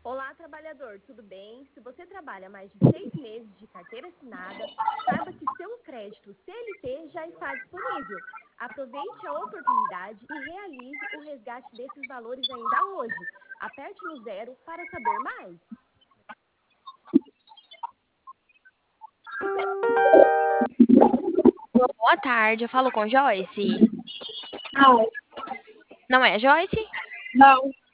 Olá, trabalhador, tudo bem? Se você trabalha mais de 6 meses de carteira assinada, saiba que seu crédito CLT já está disponível. Aproveite a oportunidade e realize o resgate desses valores ainda hoje. Aperte no 0 para saber mais. Boa tarde, eu falo com Joyce. Não, Não é, Joyce? não.